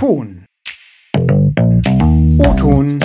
Phon. O-Ton,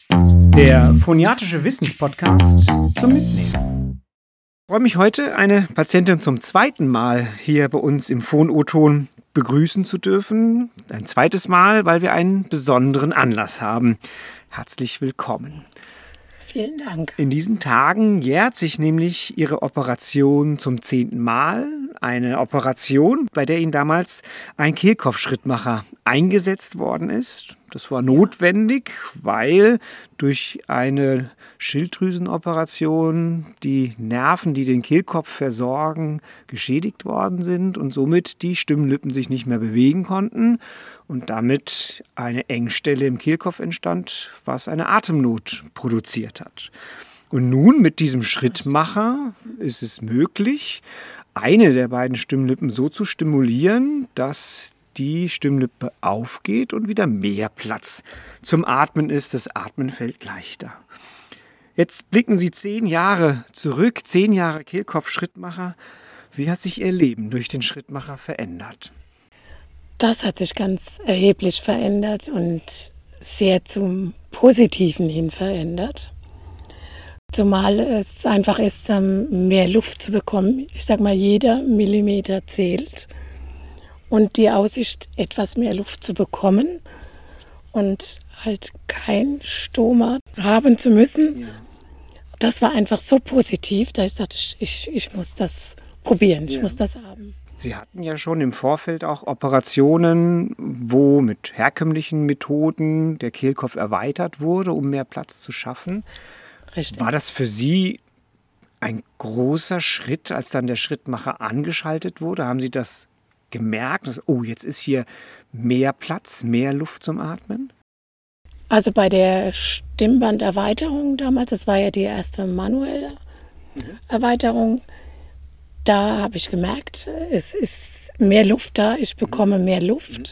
der phoniatische Wissenspodcast zum Mitnehmen. Ich freue mich heute, eine Patientin zum zweiten Mal hier bei uns im Phon-O-Ton begrüßen zu dürfen. Ein zweites Mal, weil wir einen besonderen Anlass haben. Herzlich willkommen. Vielen Dank. In diesen Tagen jährt sich nämlich Ihre Operation zum 10. Mal. Eine Operation, bei der Ihnen damals ein Kehlkopfschrittmacher eingesetzt worden ist. Das war notwendig, weil durch eine Schilddrüsenoperation die Nerven, die den Kehlkopf versorgen, geschädigt worden sind und somit die Stimmlippen sich nicht mehr bewegen konnten und damit eine Engstelle im Kehlkopf entstand, was eine Atemnot produziert hat. Und nun mit diesem Schrittmacher ist es möglich, eine der beiden Stimmlippen so zu stimulieren, dass die Stimmlippe aufgeht und wieder mehr Platz zum Atmen ist. Das Atmen fällt leichter. Jetzt blicken Sie 10 Jahre zurück, 10 Jahre Kehlkopfschrittmacher. Wie hat sich Ihr Leben durch den Schrittmacher verändert? Das hat sich ganz erheblich verändert und sehr zum Positiven hin verändert. Zumal es einfach ist, mehr Luft zu bekommen. Ich sage mal, jeder Millimeter zählt. Und die Aussicht, etwas mehr Luft zu bekommen und halt kein Stoma haben zu müssen, das war einfach so positiv, dass ich dachte, ich muss das probieren, ich muss das haben. Sie hatten ja schon im Vorfeld auch Operationen, wo mit herkömmlichen Methoden der Kehlkopf erweitert wurde, um mehr Platz zu schaffen. Richtig. War das für Sie ein großer Schritt, als dann der Schrittmacher angeschaltet wurde? Haben Sie das gemerkt, dass, oh, jetzt ist hier mehr Platz, mehr Luft zum Atmen? Also bei der Stimmbanderweiterung damals, das war ja die erste manuelle Erweiterung, da habe ich gemerkt, es ist mehr Luft da, ich bekomme mehr Luft.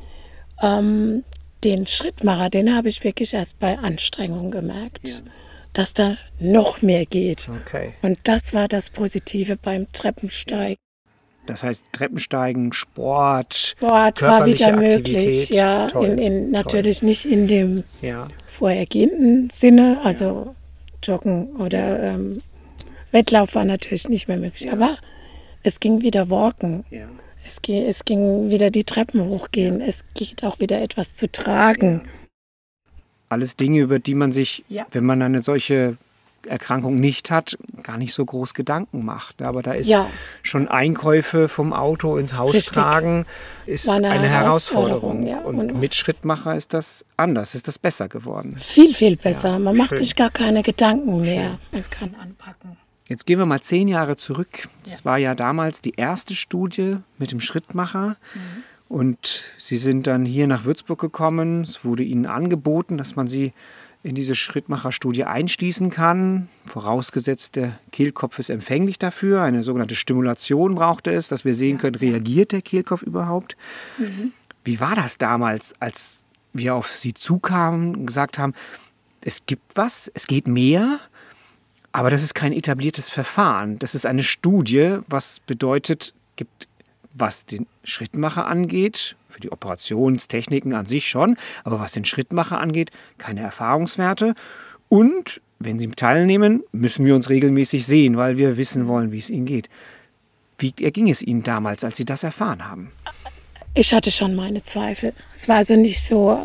Den Schrittmacher, den habe ich wirklich erst bei Anstrengung gemerkt, dass da noch mehr geht. Okay. Und das war das Positive beim Treppensteigen. Das heißt, Treppensteigen, Sport War körperliche wieder Aktivität. möglich, ja, Toll, natürlich nicht in dem Ja. vorhergehenden Sinne, also Joggen oder Wettlauf war natürlich nicht mehr möglich, aber es ging wieder walken, Ja. es ging wieder die Treppen hochgehen, es geht auch wieder etwas zu tragen. Alles Dinge, über die man sich, Ja. wenn man eine solche Erkrankung nicht hat, gar nicht so groß Gedanken macht. Aber da ist schon Einkäufe vom Auto ins Haus tragen, ist War eine Herausforderung. ja. Und mit Schrittmacher ist das anders, ist das besser geworden. Viel, viel besser. Man macht schön. sich gar keine Gedanken mehr. Man kann anpacken. Jetzt gehen wir mal 10 Jahre zurück. Das war ja damals die erste Studie mit dem Schrittmacher. Und Sie sind dann hier nach Würzburg gekommen. Es wurde Ihnen angeboten, dass man Sie in diese Schrittmacherstudie einschließen kann. Vorausgesetzt, der Kehlkopf ist empfänglich dafür. Eine sogenannte Stimulation brauchte es, dass wir sehen können, reagiert der Kehlkopf überhaupt. Wie war das damals, als wir auf Sie zukamen und gesagt haben, es gibt was, es geht mehr, aber das ist kein etabliertes Verfahren. Das ist eine Studie, was bedeutet, gibt, was den Schrittmacher angeht, für die Operationstechniken an sich schon, aber was den Schrittmacher angeht, keine Erfahrungswerte. Und wenn Sie teilnehmen, müssen wir uns regelmäßig sehen, weil wir wissen wollen, wie es Ihnen geht. Wie erging es Ihnen damals, als Sie das erfahren haben? Ich hatte schon meine Zweifel. Es war also nicht so,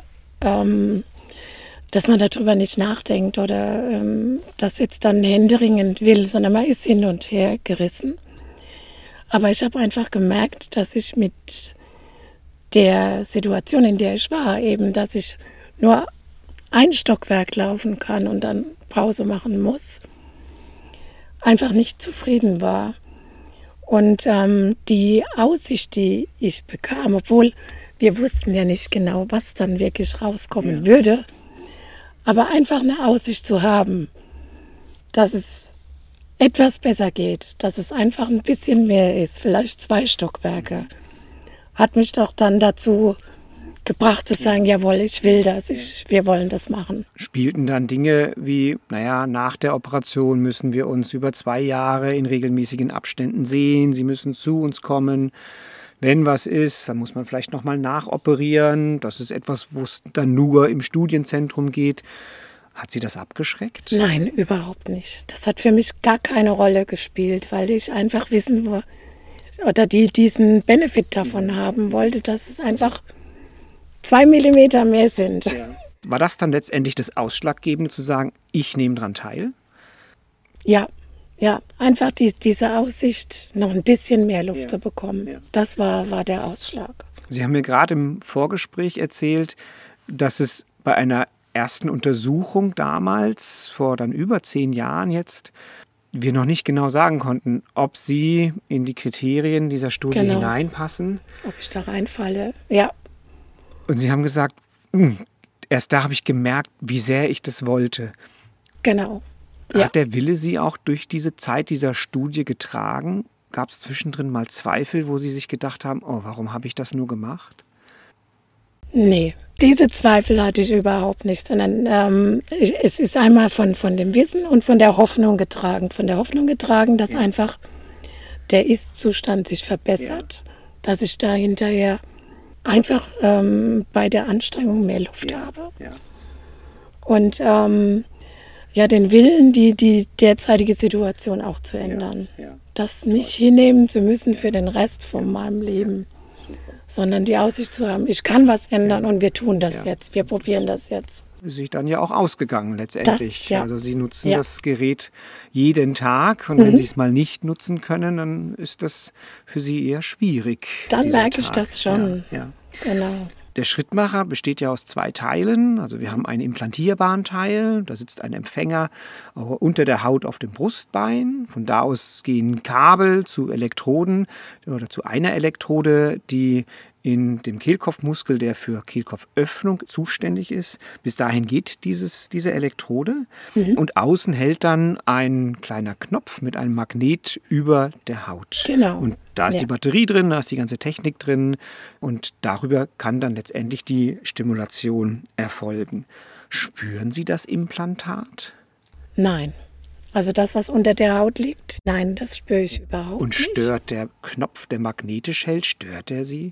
dass man darüber nicht nachdenkt oder das jetzt dann händeringend will, sondern man ist hin und her gerissen. Aber ich habe einfach gemerkt, dass ich mit der Situation, in der ich war, eben, dass ich nur ein Stockwerk laufen kann und dann Pause machen muss, einfach nicht zufrieden war. Und die Aussicht, die ich bekam, obwohl wir wussten ja nicht genau, was dann wirklich rauskommen würde, aber einfach eine Aussicht zu haben, dass es etwas besser geht, dass es einfach ein bisschen mehr ist, vielleicht 2 Stockwerke, hat mich doch dann dazu gebracht zu sagen, jawohl, ich will das, wir wollen das machen. Spielten dann Dinge wie, nach der Operation müssen wir uns über 2 Jahre in regelmäßigen Abständen sehen, Sie müssen zu uns kommen, wenn was ist, dann muss man vielleicht nochmal nachoperieren. Das ist etwas, wo es dann nur im Studienzentrum geht. Hat Sie das abgeschreckt? Nein, überhaupt nicht. Das hat für mich gar keine Rolle gespielt, weil ich einfach wissen wollte, oder diesen Benefit davon haben wollte, dass es einfach 2 Millimeter mehr sind. Ja. War das dann letztendlich das Ausschlaggebende, zu sagen, ich nehme daran teil? Ja, einfach diese Aussicht, noch ein bisschen mehr Luft zu bekommen. Ja. Das war der Ausschlag. Sie haben mir gerade im Vorgespräch erzählt, dass es bei einer ersten Untersuchung damals, vor dann über 10 Jahren jetzt, wir noch nicht genau sagen konnten, ob Sie in die Kriterien dieser Studie hineinpassen. Ob ich da reinfalle, ja. Und Sie haben gesagt, erst da habe ich gemerkt, wie sehr ich das wollte. Genau. Hat der Wille Sie auch durch diese Zeit dieser Studie getragen? Gab es zwischendrin mal Zweifel, wo Sie sich gedacht haben, oh, warum habe ich das nur gemacht? Nee, diese Zweifel hatte ich überhaupt nicht, sondern es ist einmal von dem Wissen und von der Hoffnung getragen. Von der Hoffnung getragen, dass einfach der Ist-Zustand sich verbessert, dass ich da hinterher einfach bei der Anstrengung mehr Luft habe. Ja. Und den Willen, die derzeitige Situation auch zu ändern. Ja. Das nicht hinnehmen zu müssen für den Rest von meinem Leben, sondern die Aussicht zu haben, ich kann was ändern und wir tun das jetzt, wir probieren das jetzt. Ist sich dann ja auch ausgegangen letztendlich. Also Sie nutzen das Gerät jeden Tag und wenn Sie es mal nicht nutzen können, dann ist das für Sie eher schwierig. Dann merke ich das schon. Ja. Genau. Der Schrittmacher besteht ja aus 2 Teilen. Also wir haben einen implantierbaren Teil, da sitzt ein Empfänger unter der Haut auf dem Brustbein. Von da aus gehen Kabel zu Elektroden oder zu einer Elektrode, die in dem Kehlkopfmuskel, der für Kehlkopföffnung zuständig ist. Bis dahin geht diese Elektrode. Und außen hält dann ein kleiner Knopf mit einem Magnet über der Haut. Genau. Und da ist die Batterie drin, da ist die ganze Technik drin und darüber kann dann letztendlich die Stimulation erfolgen. Spüren Sie das Implantat? Nein. Also das, was unter der Haut liegt, nein, das spüre ich überhaupt nicht. Und stört der Knopf, der magnetisch hält, stört er Sie?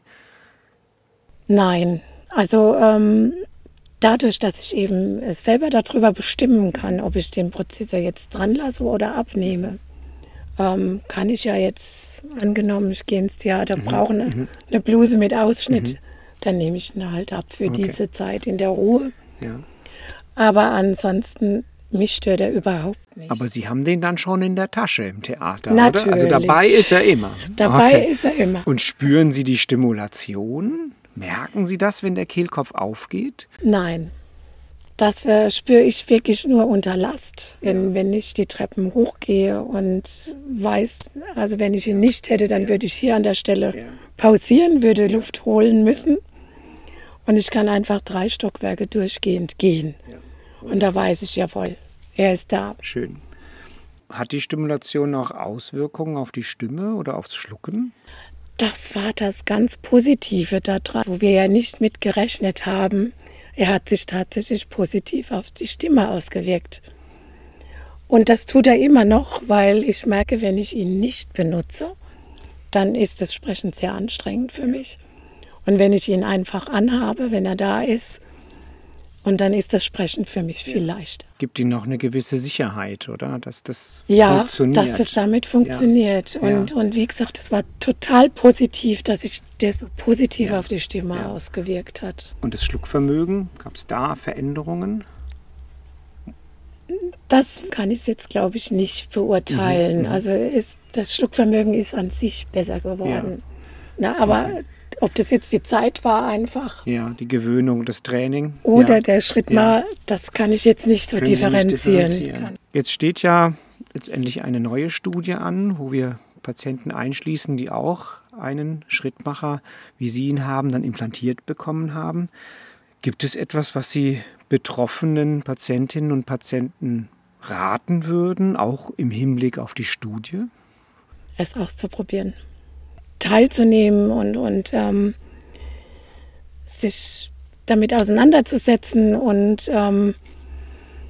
Nein, also dadurch, dass ich eben selber darüber bestimmen kann, ob ich den Prozessor jetzt dran lasse oder abnehme, kann ich ja jetzt, angenommen, ich gehe ins Theater, brauche eine Bluse mit Ausschnitt, dann nehme ich ihn halt ab für diese Zeit in der Ruhe. Ja. Aber ansonsten, mich stört er überhaupt nicht. Aber Sie haben den dann schon in der Tasche im Theater, natürlich. Oder? Also dabei ist er immer. Dabei ist er immer. Und spüren Sie die Stimulation? Merken Sie das, wenn der Kehlkopf aufgeht? Nein, das spüre ich wirklich nur unter Last, wenn ich die Treppen hochgehe und weiß, also wenn ich ihn nicht hätte, dann würde ich hier an der Stelle pausieren, würde Luft holen müssen und ich kann einfach 3 Stockwerke durchgehend gehen. Und da weiß ich, jawohl, er ist da. Schön. Hat die Stimulation auch Auswirkungen auf die Stimme oder aufs Schlucken? Das war das ganz Positive daran, wo wir ja nicht mit gerechnet haben. Er hat sich tatsächlich positiv auf die Stimme ausgewirkt. Und das tut er immer noch, weil ich merke, wenn ich ihn nicht benutze, dann ist das Sprechen sehr anstrengend für mich. Und wenn ich ihn einfach anhabe, wenn er da ist, und dann ist das Sprechen für mich viel leichter. Gibt Ihnen noch eine gewisse Sicherheit, oder? Dass das funktioniert. Ja, dass es damit funktioniert. Ja. Und wie gesagt, es war total positiv, dass sich das so positiv auf die Stimme ausgewirkt hat. Und das Schluckvermögen, gab es da Veränderungen? Das kann ich jetzt, glaube ich, nicht beurteilen. Also das Schluckvermögen ist an sich besser geworden. Ja. Aber ob das jetzt die Zeit war einfach. Ja, die Gewöhnung, das Training. Oder der Schritt mal, das kann ich jetzt nicht so differenzieren. Jetzt steht ja letztendlich eine neue Studie an, wo wir Patienten einschließen, die auch einen Schrittmacher, wie Sie ihn haben, dann implantiert bekommen haben. Gibt es etwas, was Sie betroffenen Patientinnen und Patienten raten würden, auch im Hinblick auf die Studie? Es auszuprobieren. Teilzunehmen und sich damit auseinanderzusetzen und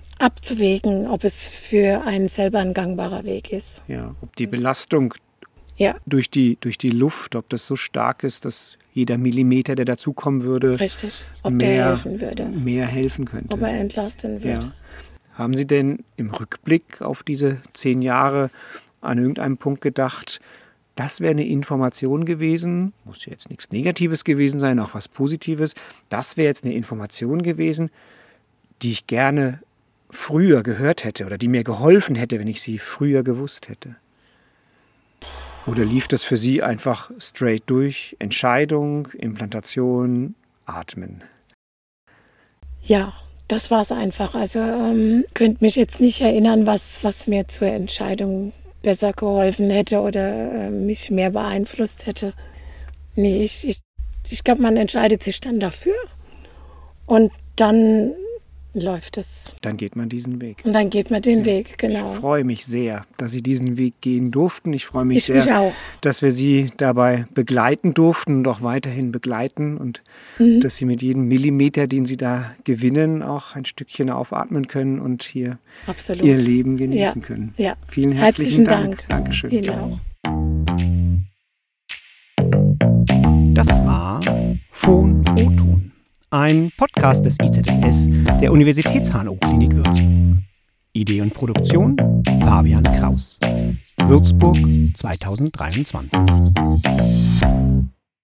abzuwägen, ob es für einen selber ein gangbarer Weg ist. Ja, ob die Belastung Ja. Durch die Luft, ob das so stark ist, dass jeder Millimeter, der dazukommen würde, Richtig. Ob der helfen würde. Mehr helfen könnte. Ob er entlasten würde. Ja. Haben Sie denn im Rückblick auf diese 10 Jahre an irgendeinem Punkt gedacht, das wäre eine Information gewesen, muss ja jetzt nichts Negatives gewesen sein, auch was Positives, das wäre jetzt eine Information gewesen, die ich gerne früher gehört hätte oder die mir geholfen hätte, wenn ich sie früher gewusst hätte? Oder lief das für Sie einfach straight durch? Entscheidung, Implantation, Atmen? Ja, das war es einfach. Also könnte mich jetzt nicht erinnern, was mir zur Entscheidung besser geholfen hätte oder mich mehr beeinflusst hätte. Nee, ich glaube, man entscheidet sich dann dafür und dann läuft es. Dann geht man diesen Weg. Und dann geht man den Weg, genau. Ich freue mich sehr, dass Sie diesen Weg gehen durften. Ich freue mich sehr, auch. dass wir Sie dabei begleiten durften und auch weiterhin begleiten und dass Sie mit jedem Millimeter, den Sie da gewinnen, auch ein Stückchen aufatmen können und hier Absolut. Ihr Leben genießen können. Ja. Vielen herzlichen Dank. Dankeschön. Genau. Das war Phon-O-Ton, ein Podcast des IZSS der Universitäts-HNO-Klinik Würzburg. Idee und Produktion Fabian Kraus. Würzburg 2023.